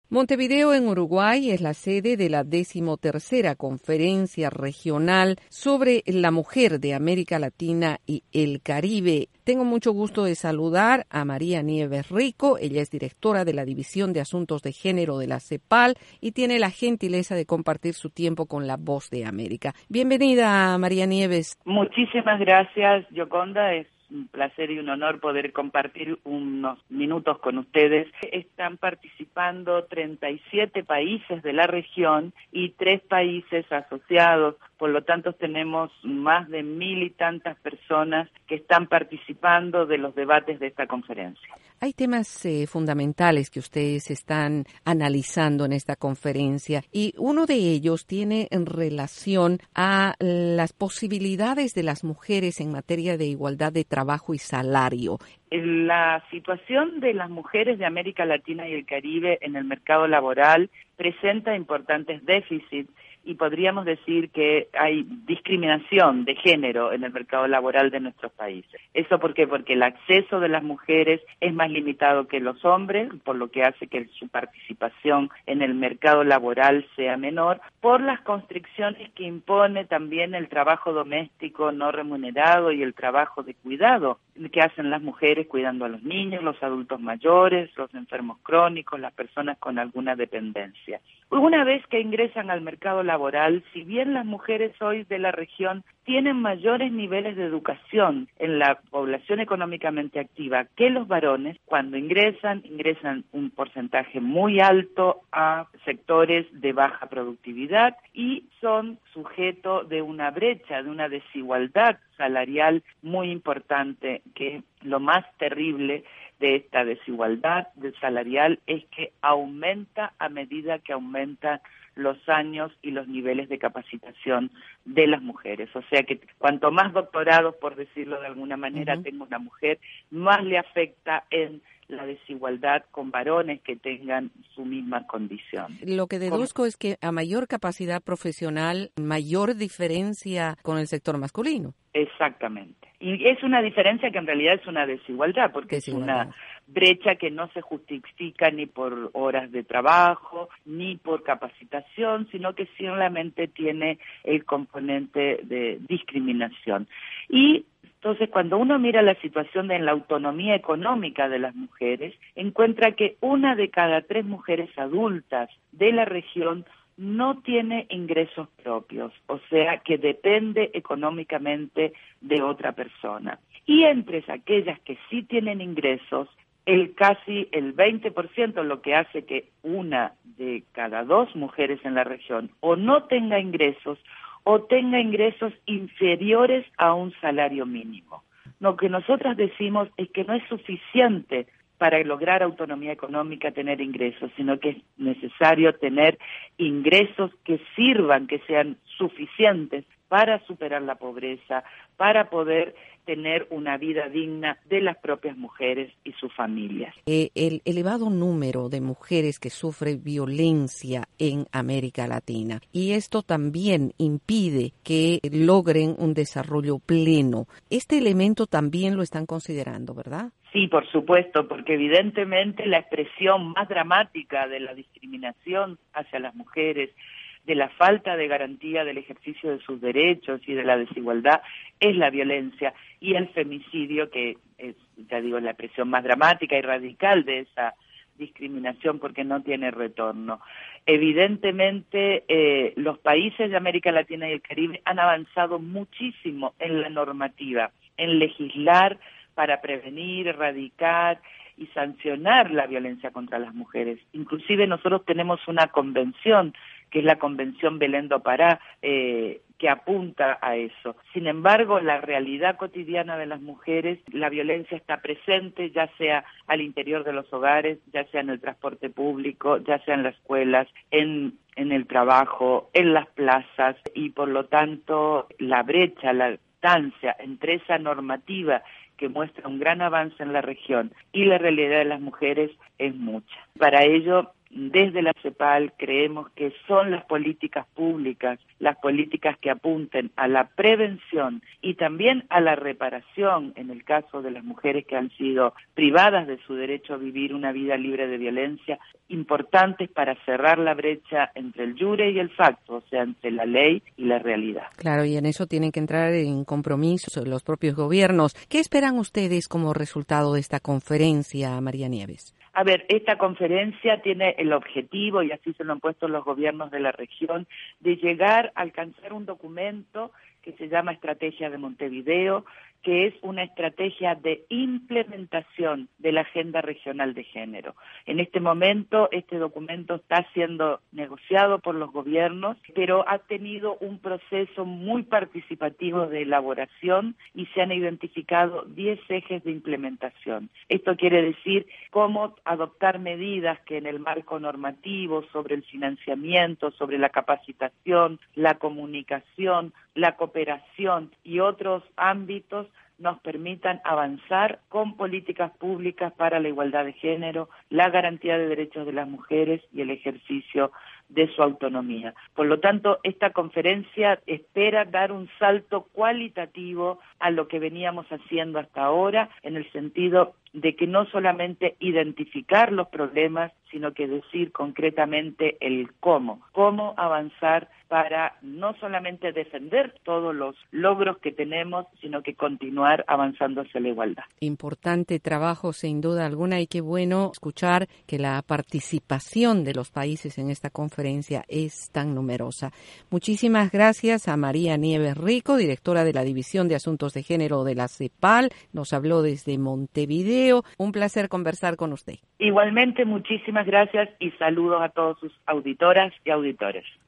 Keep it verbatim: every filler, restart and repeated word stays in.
Montevideo, en Uruguay, es la sede de la decimotercera Conferencia Regional sobre la Mujer de América Latina y el Caribe. Tengo mucho gusto de saludar a María Nieves Rico. Ella es directora de la División de Asuntos de Género de la CEPAL y tiene la gentileza de compartir su tiempo con La Voz de América. Bienvenida, María Nieves. Muchísimas gracias, Yoconda. Es un placer y un honor poder compartir unos minutos con ustedes. Están participando treinta y siete países de la región y tres países asociados. Por lo tanto, tenemos más de mil y tantas personas que están participando de los debates de esta conferencia. Hay temas eh, fundamentales que ustedes están analizando en esta conferencia y uno de ellos tiene en relación a las posibilidades de las mujeres en materia de igualdad de trabajo y salario. La situación de las mujeres de América Latina y el Caribe en el mercado laboral presenta importantes déficits y podríamos decir que hay discriminación de género en el mercado laboral de nuestros países. ¿Eso por qué? Porque el acceso de las mujeres es más limitado que los hombres, por lo que hace que su participación en el mercado laboral sea menor, por las constricciones que impone también el trabajo doméstico no remunerado y el trabajo de cuidado que hacen las mujeres cuidando a los niños, los adultos mayores, los enfermos crónicos, las personas con alguna dependencia. Una vez que ingresan al mercado laboral, si bien las mujeres hoy de la región tienen mayores niveles de educación en la población económicamente activa que los varones, cuando ingresan, ingresan un porcentaje muy alto a sectores de baja productividad y son sujeto de una brecha, de una desigualdad salarial muy importante, que lo más terrible de esta desigualdad salarial es que aumenta a medida que aumentan los años y los niveles de capacitación de las mujeres. O sea que cuanto más doctorados, por decirlo de alguna manera, uh-huh. tenga una mujer, más le afecta en la desigualdad con varones que tengan su misma condición. Lo que deduzco es que a mayor capacidad profesional, mayor diferencia con el sector masculino. Exactamente. Y es una diferencia que en realidad es una desigualdad, porque desigualdad. Es una brecha que no se justifica ni por horas de trabajo, ni por capacitación, sino que solamente tiene el componente de discriminación. Y entonces, cuando uno mira la situación de la autonomía económica de las mujeres, encuentra que una de cada tres mujeres adultas de la región no tiene ingresos propios, o sea que depende económicamente de otra persona. Y entre aquellas que sí tienen ingresos, el casi el veinte por ciento, lo que hace que una de cada dos mujeres en la región o no tenga ingresos o tenga ingresos inferiores a un salario mínimo. Lo que nosotras decimos es que no es suficiente para lograr autonomía económica tener ingresos, sino que es necesario tener ingresos que sirvan, que sean suficientes para superar la pobreza, para poder tener una vida digna de las propias mujeres y sus familias. Eh, el elevado número de mujeres que sufren violencia en América Latina, y esto también impide que logren un desarrollo pleno. Este elemento también lo están considerando, ¿verdad? Sí, por supuesto, porque evidentemente la expresión más dramática de la discriminación hacia las mujeres, de la falta de garantía del ejercicio de sus derechos y de la desigualdad es la violencia y el femicidio, que es, ya digo, la expresión más dramática y radical de esa discriminación porque no tiene retorno. Evidentemente, eh, los países de América Latina y el Caribe han avanzado muchísimo en la normativa, en legislar para prevenir, erradicar y sancionar la violencia contra las mujeres. Inclusive nosotros tenemos una convención, que es la Convención Belén do Pará, eh, que apunta a eso. Sin embargo, la realidad cotidiana de las mujeres, la violencia está presente, ya sea al interior de los hogares, ya sea en el transporte público, ya sea en las escuelas, en, en el trabajo, en las plazas, y por lo tanto la brecha, la distancia entre esa normativa que muestra un gran avance en la región y la realidad de las mujeres es mucha. Para ello desde la CEPAL creemos que son las políticas públicas, las políticas que apunten a la prevención y también a la reparación en el caso de las mujeres que han sido privadas de su derecho a vivir una vida libre de violencia, importantes para cerrar la brecha entre el jure y el facto, o sea, entre la ley y la realidad. Claro, y en eso tienen que entrar en compromisos los propios gobiernos. ¿Qué esperan ustedes como resultado de esta conferencia, María Nieves? A ver, esta conferencia tiene el objetivo, y así se lo han puesto los gobiernos de la región, de llegar a alcanzar un documento que se llama Estrategia de Montevideo, que es una estrategia de implementación de la Agenda Regional de Género. En este momento, este documento está siendo negociado por los gobiernos, pero ha tenido un proceso muy participativo de elaboración y se han identificado diez ejes de implementación. Esto quiere decir cómo adoptar medidas que en el marco normativo, sobre el financiamiento, sobre la capacitación, la comunicación, la cooperación y otros ámbitos nos permitan avanzar con políticas públicas para la igualdad de género, la garantía de derechos de las mujeres y el ejercicio de su autonomía. Por lo tanto, esta conferencia espera dar un salto cualitativo a lo que veníamos haciendo hasta ahora, en el sentido de que no solamente identificar los problemas, sino que decir concretamente el cómo, cómo avanzar para no solamente defender todos los logros que tenemos, sino que continuar avanzando hacia la igualdad. Importante trabajo, sin duda alguna, y qué bueno escuchar que la participación de los países en esta conferencia es tan numerosa. Muchísimas gracias a María Nieves Rico, directora de la División de Asuntos de Género de la CEPAL. Nos habló desde Montevideo. Un placer conversar con usted. Igualmente, muchísimas gracias y saludos a todos sus auditoras y auditores.